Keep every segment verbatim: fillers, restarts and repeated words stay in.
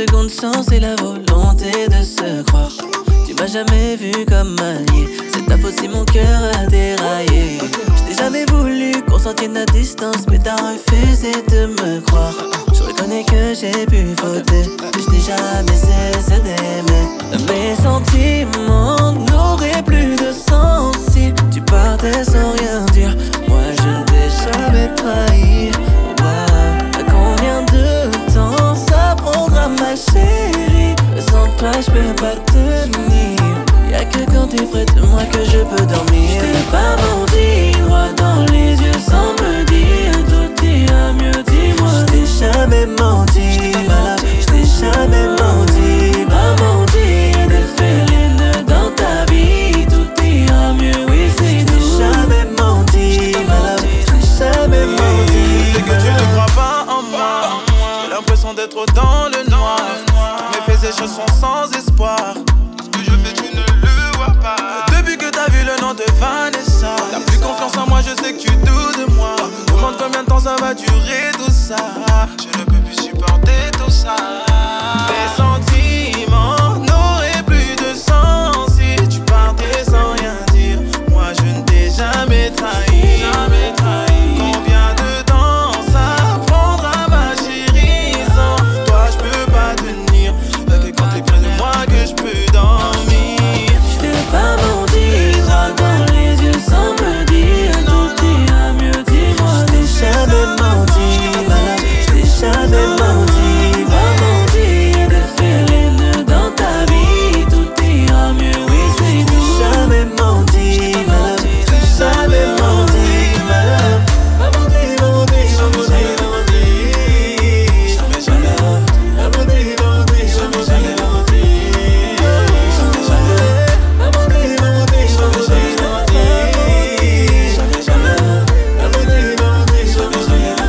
seconde chance et la volonté de se croire. Tu m'as jamais vu comme allié, c'est ta faute si mon cœur a déraillé. Je t'ai jamais voulu qu'on s'en tienne à distance, mais t'as refusé de me croire. Je reconnais que j'ai pu fauter, mais je n'ai jamais cessé d'aimer. Mes sentiments n'auraient plus de sens si tu partais sans rien dire. Moi je ne t'ai jamais trahi. Wow. Combien de temps ça prendra ma chérie? Sans toi je peux pas tenir. Y'a que quand t'es près de moi que je peux dormir. Je t'ai pas menti, droit dans les yeux sans me dire tout ira mieux, dis-moi. Je t'ai jamais menti, je t'ai jamais menti, pas menti. Défais les nœuds dans ta vie, tout ira mieux, oui c'est tout. Je t'ai jamais menti, je t'ai jamais menti. C'est que tu ne crois pas en moi. J'ai l'impression d'être dans le noir. Mes faits et choses sont sans espoir. Ce que je fais tu ne le vois pas. Depuis que t'as vu le nom de Vanessa, t'as plus confiance en moi, je sais que tu doutes de moi. Demande combien de temps ça va durer tout ça. Je ne peux plus supporter tout ça. Tes sentiments n'auraient plus de sens si tu partais sans rien dire. Moi je ne t'ai jamais trahi, jamais trahi. Combien de temps ça prendra ma chérie? Sans toi je peux pas tenir. Y'a que quand t'es près de moi que je peux dormir. Je t'ai pas menti, droit dans les yeux sans me dire tout ira mieux, dis-moi. Je t'ai jamais menti, je t'ai jamais menti, pas menti. Défais les nœuds dans ta vie, tout ira mieux, oui c'est tout. Je t'ai jamais menti, je t'ai jamais menti, my love. Pas menti, pas menti, pas menti, pas menti. Jamais, jamais. Pas menti, pas menti, pas menti, pas menti. Jamais, jamais. Pas menti, pas menti, pas menti, pas menti. Jamais, jamais. Pas menti, pas menti, pas menti,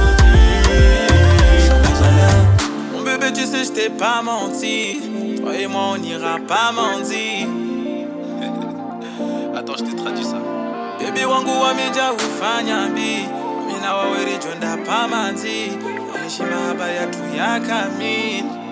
jamais, jamais. Mon bébé tu sais je t'ai pas menti. Toi et moi on n'ira pas mentir. Attends je t'ai traduit ça. Baby wangu wamejaa ufanya mbi. Mina waweri jonda pamanzi. Heshima haba ya tu ya kamili.